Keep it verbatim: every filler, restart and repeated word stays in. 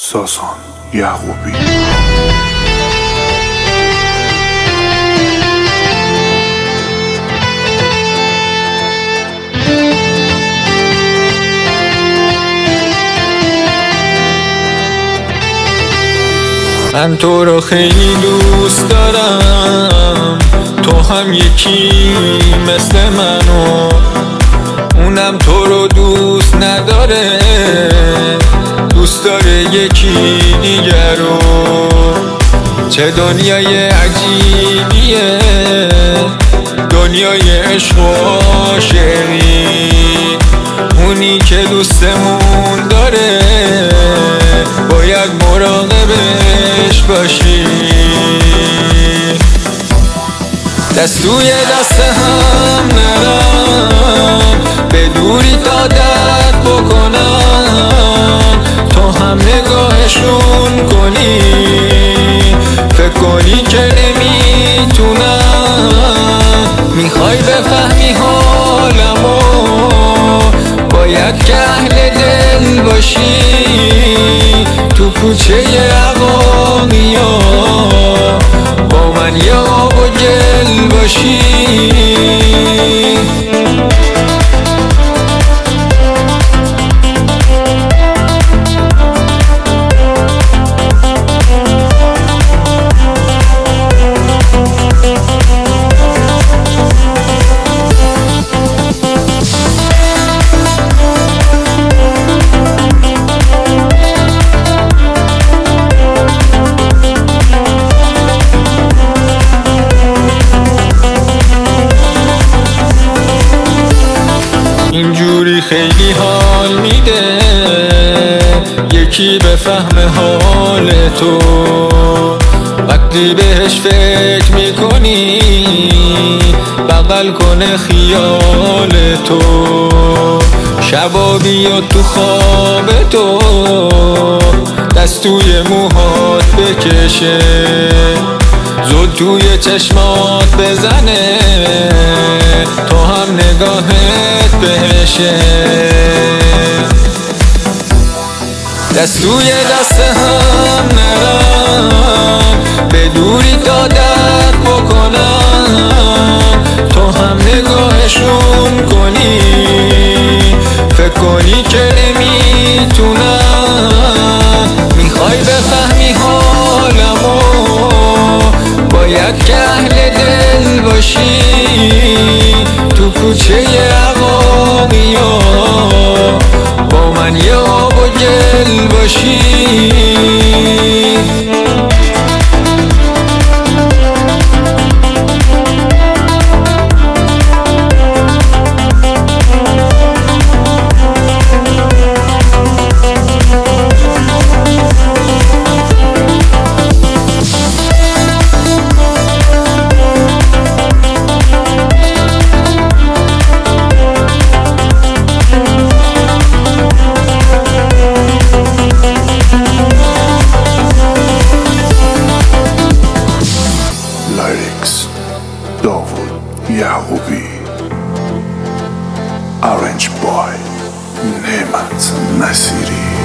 ساسان یعقوبی. من تو رو خیلی دوست دارم، تو هم یکی مثل منو، اونم تو رو دوست نداره، دوست داره یکی دیگر رو. چه دنیای عجیبیه، دنیای عشق و عاشقی. اونی که دوستمون داره باید مراقبش باشی. دست توی دست هم نرم، به دوری تا درد بکنم. تو هم نگاهشون کنی، فکر کنی که نمیتونم. میخوای بفهمی حالمو، باید که اهل دل باشی. تو کوچه عقاقیا با من یه آب و گل باشی. اینجوری خیلی حال میده یکی بفهم حال تو. وقتی بهش فکر میکنی بغل کنه خیال تو. شبا بیاد تو خواب تو، دست توی موهات بکشه، زل توی چشمات بزنه، تو هم نگاهت بهشه. دست توی دست هم نرم، به دوری تا درد بکنم. تو هم نگاهشون کنی، فکر کنی که نمیتونم. میخوای بفهمی حالمو، باید که اهل دل باشی. تو کوچه عقاقیا با من یه آب و گل باشی. Lyrics داوود یعقوبی. Arranged by نعمت نصیری.